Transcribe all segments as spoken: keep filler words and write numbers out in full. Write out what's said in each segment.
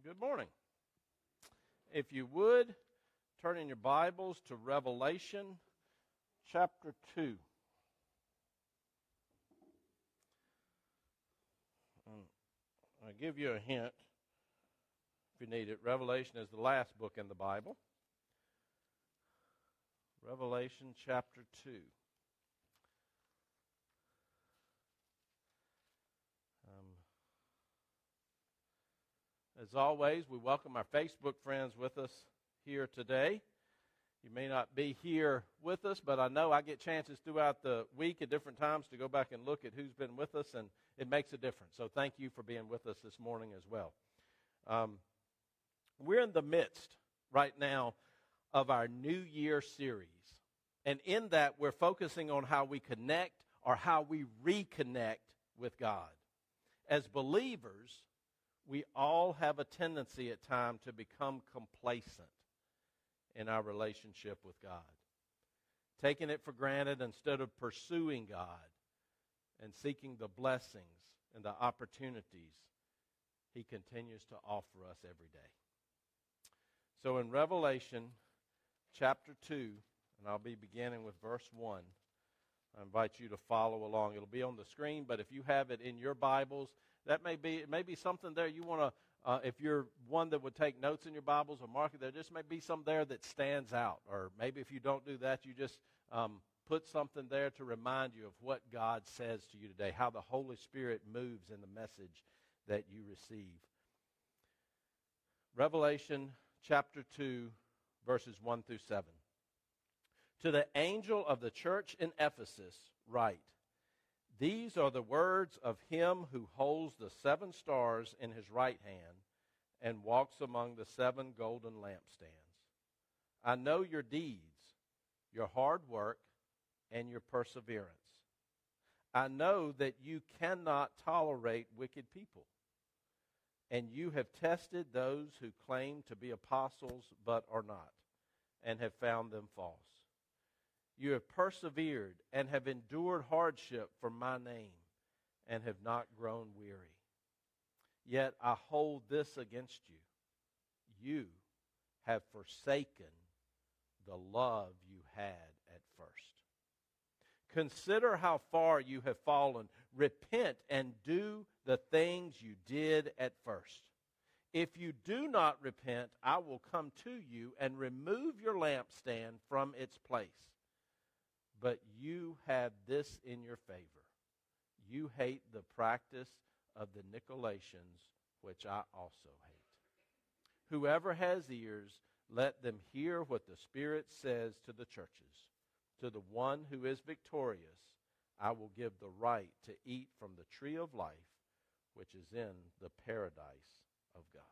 Good morning. If you would, turn in your Bibles to Revelation chapter two. Um, I'll give you a hint if you need it. Revelation is the last book in the Bible. Revelation chapter two. As always, we welcome our Facebook friends with us here today. You may not be here with us, but I know I get chances throughout the week at different times to go back and look at who's been with us, and it makes a difference. So thank you for being with us this morning as well. Um, we're in the midst right now of our New Year series. And in that, we're focusing on how we connect or how we reconnect with God. As believers, we all have a tendency at times to become complacent in our relationship with God, taking it for granted instead of pursuing God and seeking the blessings and the opportunities He continues to offer us every day. So in Revelation chapter two, and I'll be beginning with verse one, I invite you to follow along. It'll be on the screen, but if you have it in your Bibles, that may be, it may be something there you want to, uh, if you're one that would take notes in your Bibles or mark it there, just may be some there that stands out. Or maybe if you don't do that, you just um, put something there to remind you of what God says to you today, how the Holy Spirit moves in the message that you receive. Revelation chapter two, verses one through seven. To the angel of the church in Ephesus write, these are the words of him who holds the seven stars in his right hand and walks among the seven golden lampstands. I know your deeds, your hard work, and your perseverance. I know that you cannot tolerate wicked people, and you have tested those who claim to be apostles but are not, and have found them false. You have persevered and have endured hardship for my name and have not grown weary. Yet I hold this against you. You have forsaken the love you had at first. Consider how far you have fallen. Repent and do the things you did at first. If you do not repent, I will come to you and remove your lampstand from its place. But you have this in your favor. You hate the practice of the Nicolaitans, which I also hate. Whoever has ears, let them hear what the Spirit says to the churches. To the one who is victorious, I will give the right to eat from the tree of life, which is in the paradise of God.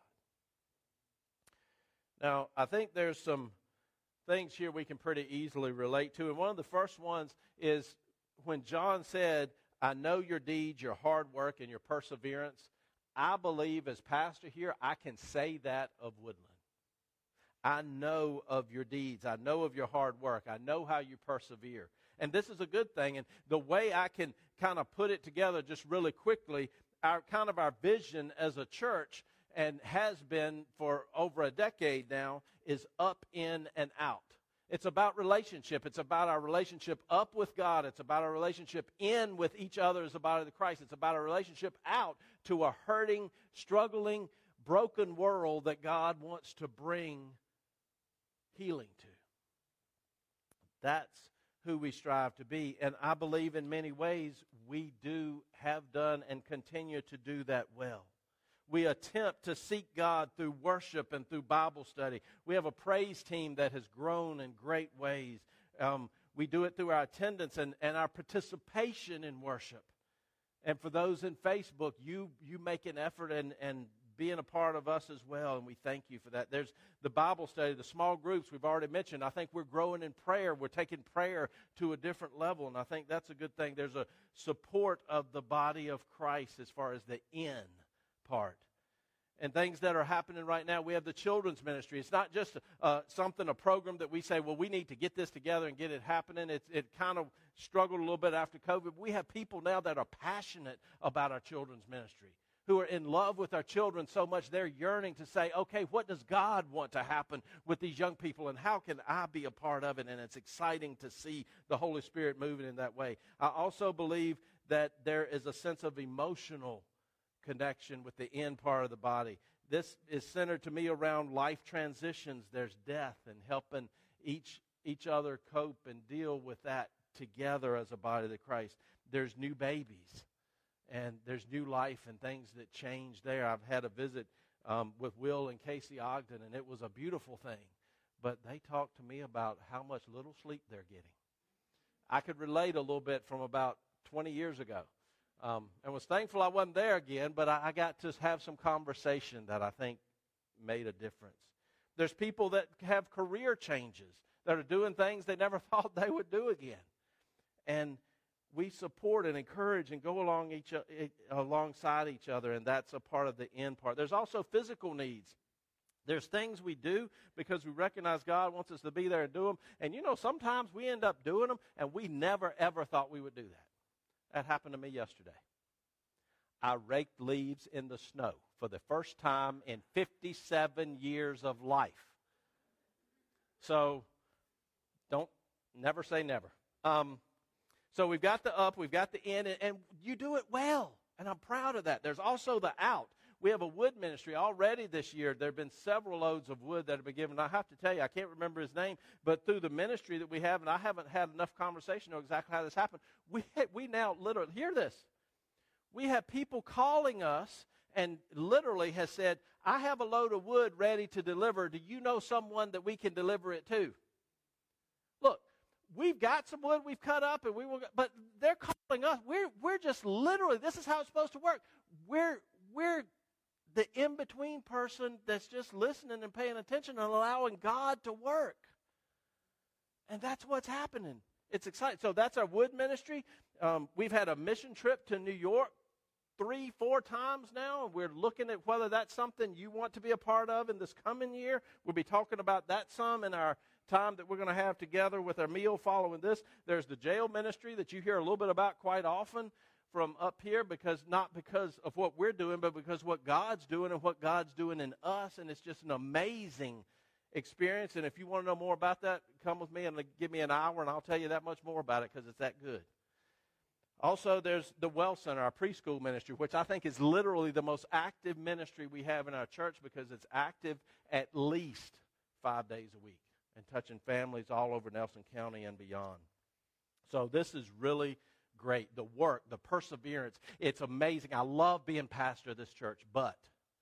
Now, I think there's some things here we can pretty easily relate to. And one of the first ones is when John said, I know your deeds, your hard work, and your perseverance. I believe as pastor here, I can say that of Woodland. I know of your deeds. I know of your hard work. I know how you persevere. And this is a good thing. And the way I can kind of put it together just really quickly, our kind of our vision as a church, and has been for over a decade now, is up, in, and out. It's about relationship. It's about our relationship up with God. It's about our relationship in with each other as the body of Christ. It's about our relationship out to a hurting, struggling, broken world that God wants to bring healing to. That's who we strive to be. And I believe in many ways we do, have done, and continue to do that well. We attempt to seek God through worship and through Bible study. We have a praise team that has grown in great ways. Um, we do it through our attendance and, and our participation in worship. And for those in Facebook, you you make an effort and, and being a part of us as well, and we thank you for that. There's the Bible study, the small groups we've already mentioned. I think we're growing in prayer. We're taking prayer to a different level, and I think that's a good thing. There's a support of the body of Christ as far as the in part. And things that are happening right now, we have the children's ministry. It's not just uh, something, a program that we say, well, we need to get this together and get it happening. It, it kind of struggled a little bit after COVID. We have people now that are passionate about our children's ministry. who are in love with our children so much they're yearning to say, okay, what does God want to happen with these young people, and how can I be a part of it? And it's exciting to see the Holy Spirit moving in that way. I also believe that there is a sense of emotional connection with the end part of the body. This is centered to me around life transitions. There's death, and helping each each other cope and deal with that together as a body of Christ. There's new babies, and there's new life and things that change there. I've had a visit um, with Will and Casey Ogden, and it was a beautiful thing. But they talked to me about how much little sleep they're getting. I could relate a little bit from about twenty years ago. Um, and was thankful I wasn't there again, but I, I got to have some conversation that I think made a difference. There's people that have career changes, that are doing things they never thought they would do again. And we support and encourage and go along each alongside each other, and that's a part of the end part. There's also physical needs. There's things we do because we recognize God wants us to be there and do them. And you know, sometimes we end up doing them, and we never, ever thought we would do that. That happened to me yesterday. I raked leaves in the snow for the first time in fifty-seven years of life. So, don't, never say never. Um, so we've got the up, we've got the in, and, and you do it well, and I'm proud of that. There's also the out. We have a wood ministry already this year. There have been several loads of wood that have been given. I have to tell you, I can't remember his name, but through the ministry that we have, and I haven't had enough conversation to know exactly how this happened, we, we now literally, hear this, we have people calling us and literally has said, I have a load of wood ready to deliver. Do you know someone that we can deliver it to? Look, we've got some wood we've cut up, and we will, but they're calling us. We're, we're just literally, this is how it's supposed to work. We're, we're, the in-between person that's just listening and paying attention and allowing God to work. And that's what's happening. It's exciting. So that's our wood ministry. Um, we've had a mission trip to New York three, four times now, and we're looking at whether that's something you want to be a part of in this coming year. We'll be talking about that some in our time that we're going to have together with our meal following this. There's the jail ministry that you hear a little bit about quite often from up here, because not because of what we're doing, but because what God's doing and what God's doing in us, and it's just an amazing experience. And if you want to know more about that, come with me and give me an hour, and I'll tell you that much more about it because it's that good. Also, there's the Well Center, our preschool ministry, which I think is literally the most active ministry we have in our church because it's active at least five days a week and touching families all over Nelson County and beyond. So this is really great. The work, the perseverance, it's amazing. I love being pastor of this church, but,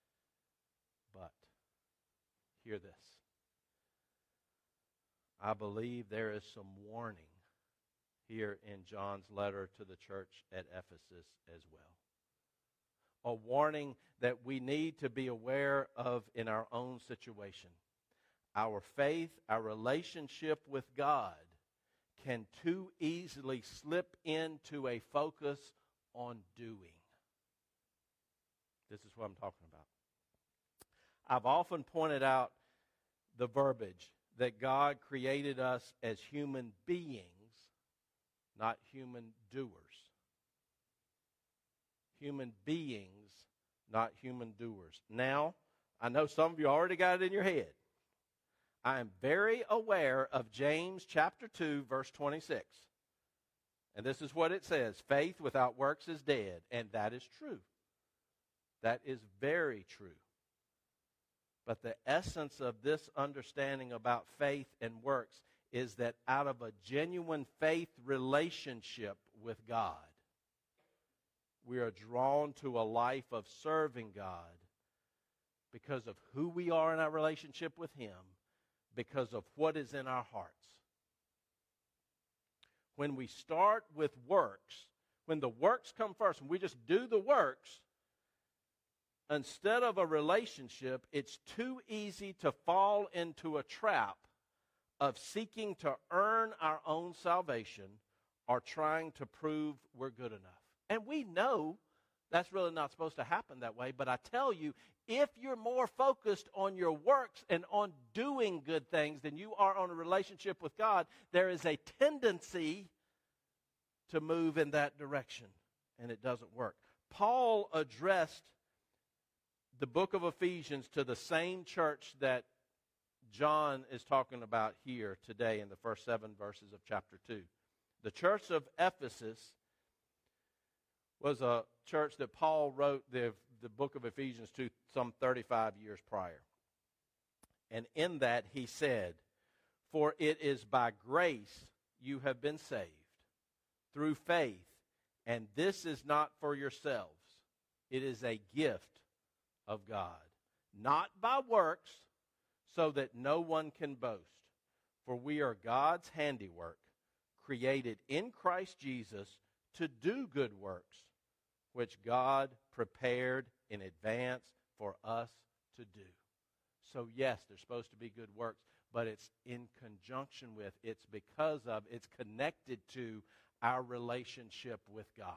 but, hear this. I believe there is some warning here in John's letter to the church at Ephesus as well. A warning that we need to be aware of in our own situation. Our faith, our relationship with God can too easily slip into a focus on doing. This is what I'm talking about. I've often pointed out the verbiage that God created us as human beings, not human doers. Human beings, not human doers. Now, I know some of you already got it in your head. I am very aware of James chapter two, verse twenty-six. And this is what it says. Faith without works is dead. And that is true. That is very true. But the essence of this understanding about faith and works is that out of a genuine faith relationship with God, we are drawn to a life of serving God because of who we are in our relationship with Him, because of what is in our hearts. When we start with works, when the works come first, when we just do the works, instead of a relationship, it's too easy to fall into a trap of seeking to earn our own salvation or trying to prove we're good enough. And we know that's really not supposed to happen that way, but I tell you, if you're more focused on your works and on doing good things than you are on a relationship with God, there is a tendency to move in that direction, and it doesn't work. Paul addressed the book of Ephesians to the same church that John is talking about here today in the first seven verses of chapter two. The church of Ephesus was a church that Paul wrote the, the book of Ephesians to some thirty-five years prior. And in that he said, "For it is by grace you have been saved, through faith, and this is not for yourselves. It is a gift of God, not by works, so that no one can boast. For we are God's handiwork, created in Christ Jesus to do good works, which God prepared in advance for us to do." So yes, there's supposed to be good works, but it's in conjunction with, it's because of, it's connected to our relationship with God.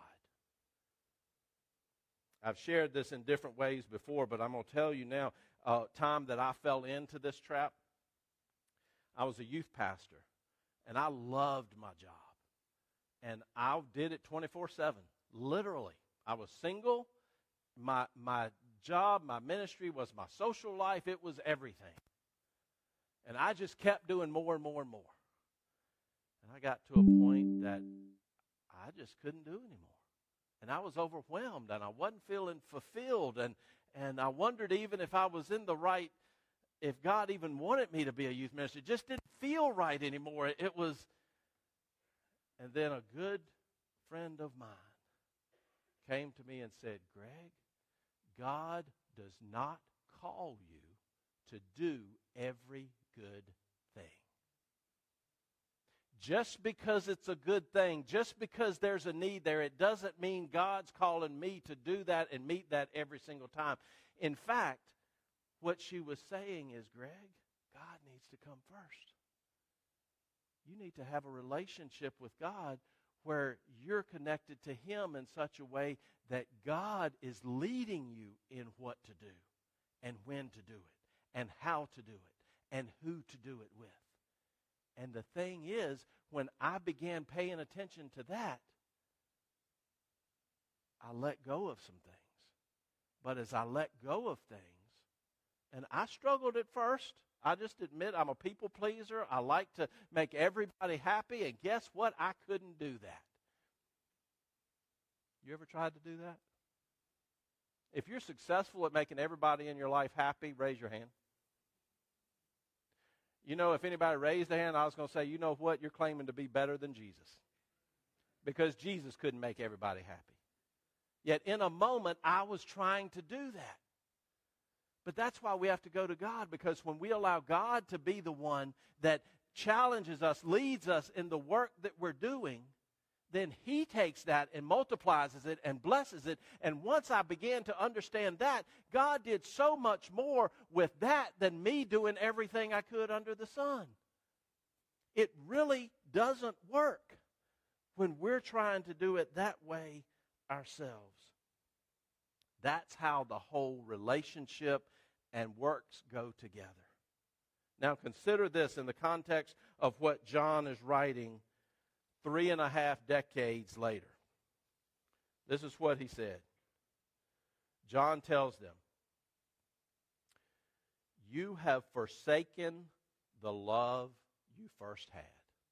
I've shared this in different ways before, but I'm going to tell you now, a time that I fell into this trap. I was a youth pastor, and I loved my job. And I did it twenty-four seven, literally. I was single. My, my job, my ministry was my social life. It was everything. And I just kept doing more and more and more. And I got to a point that I just couldn't do anymore. And I was overwhelmed, and I wasn't feeling fulfilled. And, and I wondered even if I was in the right, if God even wanted me to be a youth minister. It just didn't feel right anymore. It was, and then a good friend of mine came to me and said, "Greg, God does not call you to do every good thing. Just because it's a good thing, just because there's a need there, it doesn't mean God's calling me to do that and meet that every single time." In fact, what she was saying is, "Greg, God needs to come first. You need to have a relationship with God where you're connected to Him in such a way that God is leading you in what to do and when to do it and how to do it and who to do it with." And the thing is, when I began paying attention to that, I let go of some things. But as I let go of things, and I struggled at first. I just admit I'm a people pleaser. I like to make everybody happy. And guess what? I couldn't do that. You ever tried to do that? If you're successful at making everybody in your life happy, raise your hand. You know, if anybody raised their hand, I was going to say, you know what? You're claiming to be better than Jesus. Because Jesus couldn't make everybody happy. Yet in a moment, I was trying to do that. But that's why we have to go to God, because when we allow God to be the one that challenges us, leads us in the work that we're doing, then He takes that and multiplies it and blesses it. And once I began to understand that, God did so much more with that than me doing everything I could under the sun. It really doesn't work when we're trying to do it that way ourselves. That's how the whole relationship and works go together. Now consider this in the context of what John is writing three and a half decades later. This is what he said. John tells them, "You have forsaken the love you first had."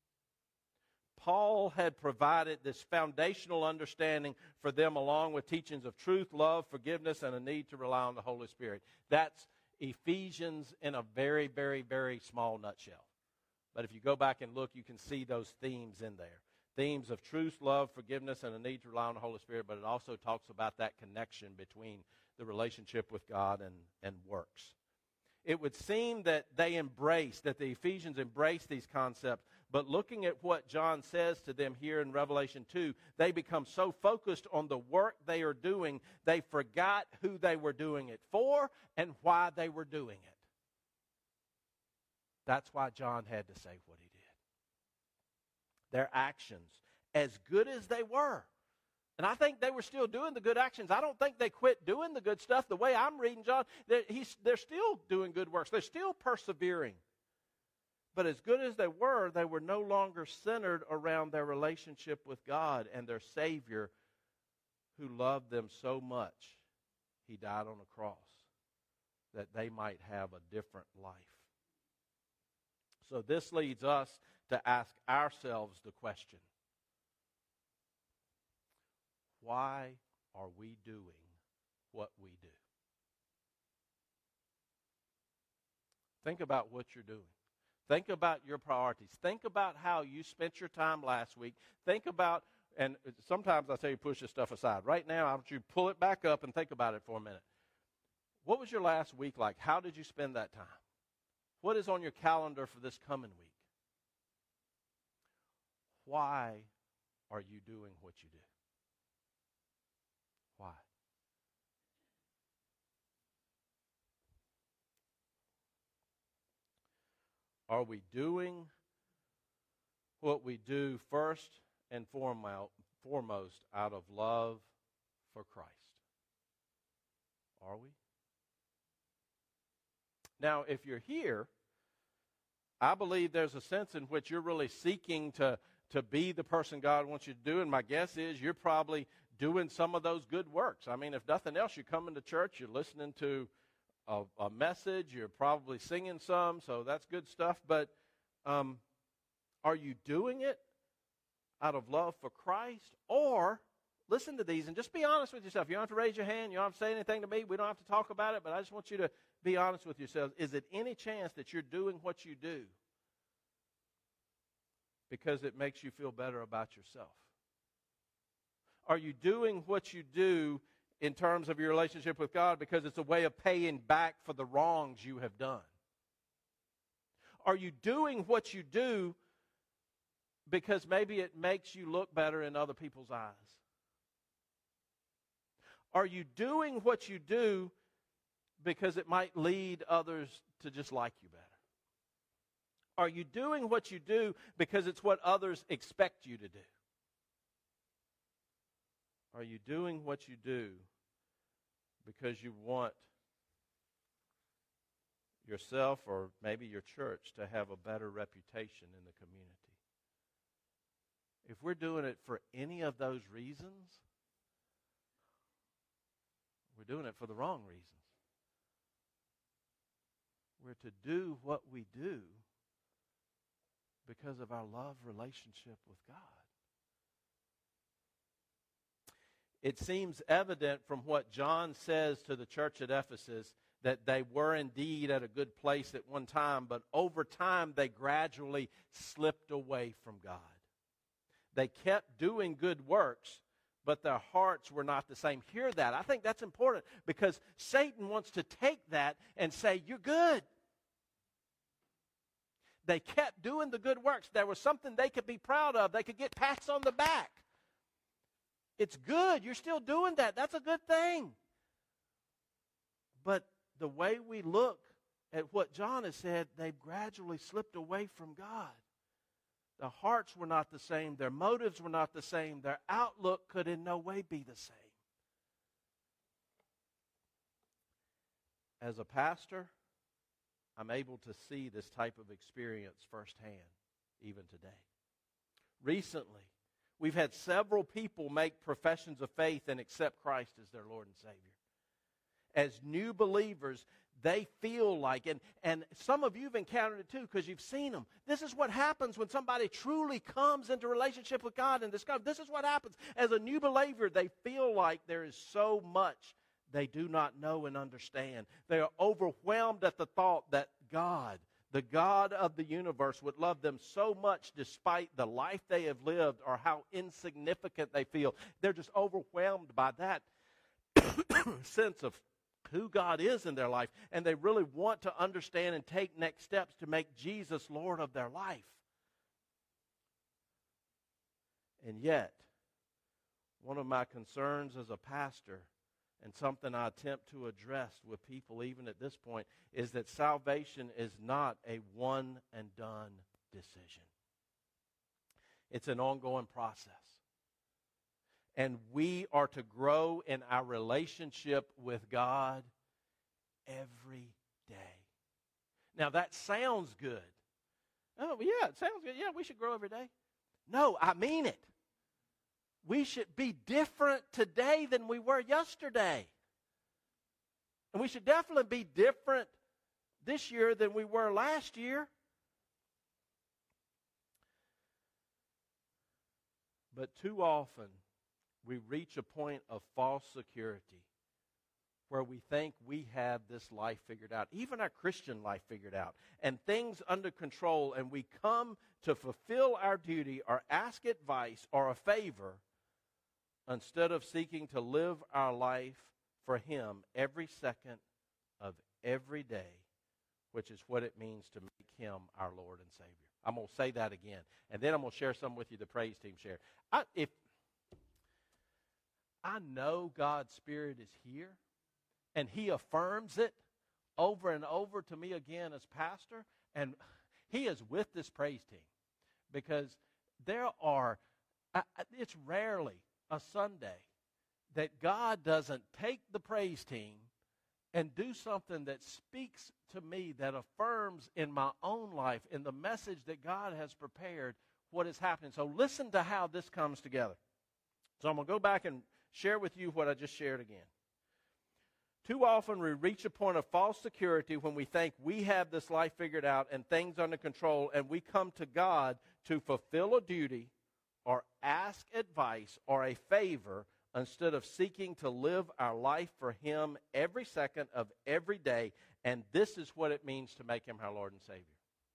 Paul had provided this foundational understanding for them, along with teachings of truth, love, forgiveness, and a need to rely on the Holy Spirit. That's Ephesians in a very, very, very small nutshell. But if you go back and look, you can see those themes in there. Themes of truth, love, forgiveness, and a need to rely on the Holy Spirit. But it also talks about that connection between the relationship with God and, and works. It would seem that they embrace, that the Ephesians embrace these concepts. But looking at what John says to them here in Revelation two, they become so focused on the work they are doing, they forgot who they were doing it for and why they were doing it. That's why John had to say what he did. Their actions, as good as they were, and I think they were still doing the good actions. I don't think they quit doing the good stuff. The way I'm reading John, they're, he's, they're still doing good works. They're still persevering. But as good as they were, they were no longer centered around their relationship with God and their Savior who loved them so much. He died on a cross. that they might have a different life. So this leads us to ask ourselves the question, why are we doing what we do? Think about what you're doing. Think about your priorities. Think about how you spent your time last week. Think about, and sometimes I tell you push this stuff aside. Right now, I want you to pull it back up and think about it for a minute. What was your last week like? How did you spend that time? What is on your calendar for this coming week? Why are you doing what you do? Why? Are we doing what we do first and foremost out of love for Christ? Are we? Now, if you're here, I believe there's a sense in which you're really seeking to, to be the person God wants you to do, and my guess is you're probably doing some of those good works. I mean, if nothing else, you're coming to church, you're listening to a, a message, you're probably singing some, so that's good stuff. But um, are you doing it out of love for Christ? Or, listen to these and just be honest with yourself. You don't have to raise your hand. You don't have to say anything to me. We don't have to talk about it, but I just want you to be honest with yourselves. Is it any chance that you're doing what you do because it makes you feel better about yourself? Are you doing what you do in terms of your relationship with God because it's a way of paying back for the wrongs you have done? Are you doing what you do because maybe it makes you look better in other people's eyes? Are you doing what you do because it might lead others to just like you better? Are you doing what you do because it's what others expect you to do? Are you doing what you do because you want yourself or maybe your church to have a better reputation in the community? If we're doing it for any of those reasons, we're doing it for the wrong reasons. We're to do what we do because of our love relationship with God. It seems evident from what John says to the church at Ephesus that they were indeed at a good place at one time, but over time they gradually slipped away from God. They kept doing good works, but their hearts were not the same. Hear that. I think that's important because Satan wants to take that and say, you're good. They kept doing the good works. There was something they could be proud of. They could get pats on the back. It's good. You're still doing that. That's a good thing. But the way we look at what John has said, they've gradually slipped away from God. Their hearts were not the same. Their motives were not the same. Their outlook could in no way be the same. As a pastor, I'm able to see this type of experience firsthand, even today. Recently, we've had several people make professions of faith and accept Christ as their Lord and Savior. As new believers, they feel like, and, and some of you have encountered it too because you've seen them. This is what happens when somebody truly comes into relationship with God and discovers. This is what happens. As a new believer, they feel like there is so much they do not know and understand. They are overwhelmed at the thought that God, the God of the universe, would love them so much despite the life they have lived or how insignificant they feel. They're just overwhelmed by that sense of who God is in their life, and they really want to understand and take next steps to make Jesus Lord of their life. And yet, one of my concerns as a pastor, and something I attempt to address with people even at this point, is that salvation is not a one-and-done decision. It's an ongoing process. And we are to grow in our relationship with God every day. Now, that sounds good. Oh, yeah, it sounds good. Yeah, we should grow every day. No, I mean it. We should be different today than we were yesterday. And we should definitely be different this year than we were last year. But too often, we reach a point of false security where we think we have this life figured out, even our Christian life figured out, and things under control, and we come to fulfill our duty or ask advice or a favor instead of seeking to live our life for Him every second of every day, which is what it means to make Him our Lord and Savior. I'm going to say that again, and then I'm going to share some with you the praise team shared. I, if I know God's Spirit is here, and He affirms it over and over to me again as pastor, and He is with this praise team, because there are, it's rarely a Sunday that God doesn't take the praise team and do something that speaks to me, that affirms in my own life, in the message that God has prepared, what is happening. So listen to how this comes together. So I'm going to go back and share with you what I just shared again. Too often we reach a point of false security when we think we have this life figured out and things under control, and we come to God to fulfill a duty or ask advice or a favor instead of seeking to live our life for Him every second of every day. And this is what it means to make Him our Lord and Savior.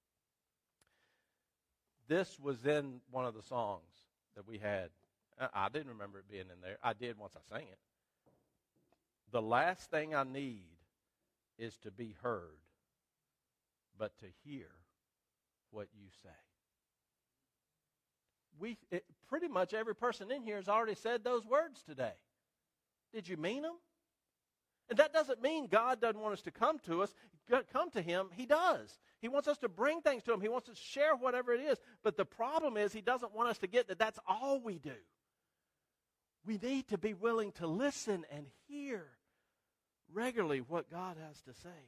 This was in one of the songs that we had. I didn't remember it being in there. I did once I sang it. The last thing I need is to be heard, but to hear what you say. We it, pretty much every person in here has already said those words today. Did you mean them? And that doesn't mean God doesn't want us to come to us, come to Him. He does. He wants us to bring things to Him. He wants us to share whatever it is. But the problem is He doesn't want us to get that that's all we do. We need to be willing to listen and hear regularly what God has to say.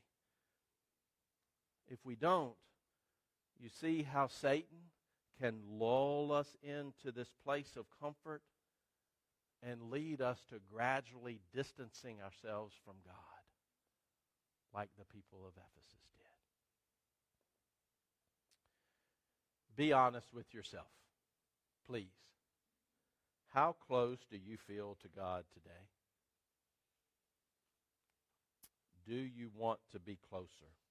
If we don't, you see how Satan can lull us into this place of comfort and lead us to gradually distancing ourselves from God, like the people of Ephesus did. Be honest with yourself, please. How close do you feel to God today? Do you want to be closer?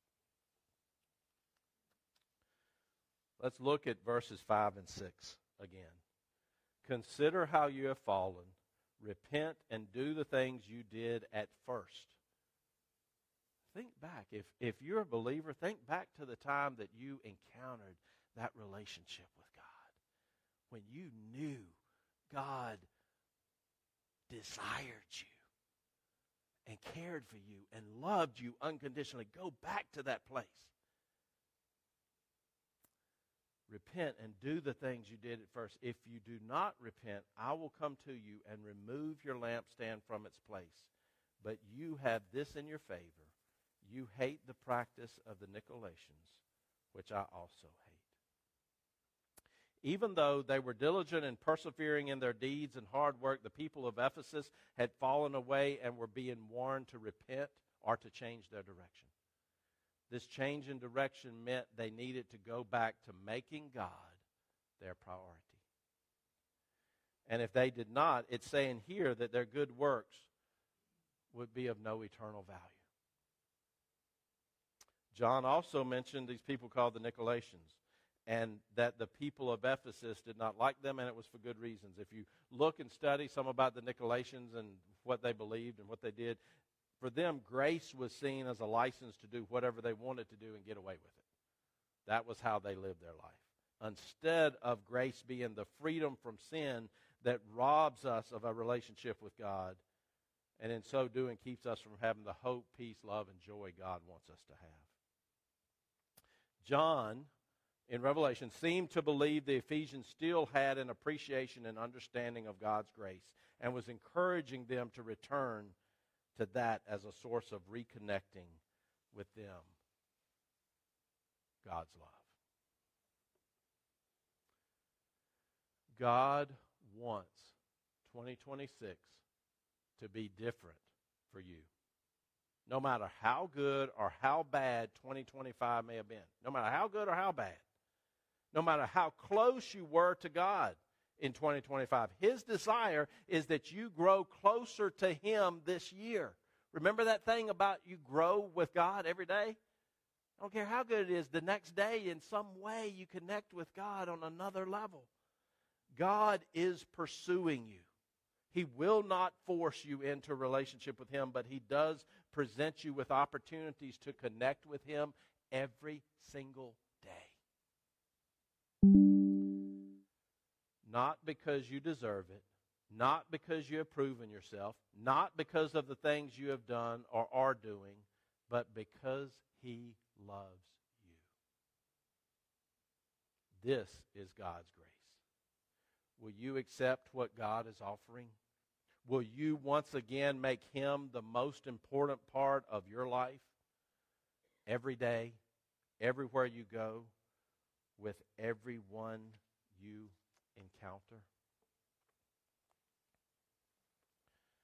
Let's look at verses five and six again. Consider how you have fallen. Repent and do the things you did at first. Think back. If, if you're a believer, think back to the time that you encountered that relationship with God, when you knew God desired you and cared for you and loved you unconditionally. Go back to that place. Repent and do the things you did at first. If you do not repent, I will come to you and remove your lampstand from its place. But you have this in your favor. You hate the practice of the Nicolaitans, which I also hate. Even though they were diligent and persevering in their deeds and hard work, the people of Ephesus had fallen away and were being warned to repent or to change their direction. This change in direction meant they needed to go back to making God their priority. And if they did not, it's saying here that their good works would be of no eternal value. John also mentioned these people called the Nicolaitans, and that the people of Ephesus did not like them, and it was for good reasons. If you look and study some about the Nicolaitans and what they believed and what they did, for them, grace was seen as a license to do whatever they wanted to do and get away with it. That was how they lived their life. Instead of grace being the freedom from sin that robs us of a relationship with God, and in so doing keeps us from having the hope, peace, love, and joy God wants us to have. John, in Revelation, seemed to believe the Ephesians still had an appreciation and understanding of God's grace and was encouraging them to return to that as a source of reconnecting with them, God's love. God wants twenty twenty-six to be different for you. no matter how good or how bad twenty twenty-five may have been, no matter how good or how bad, no matter how close you were to God in twenty twenty-five, His desire is that you grow closer to Him this year. Remember that thing about you grow with God every day? I don't care how good it is, the next day in some way you connect with God on another level. God is pursuing you. He will not force you into a relationship with Him, but He does present you with opportunities to connect with Him every single day. Not because you deserve it, not because you have proven yourself, not because of the things you have done or are doing, but because He loves you. This is God's grace. Will you accept what God is offering? Will you once again make Him the most important part of your life? Every day, everywhere you go, with everyone you encounter?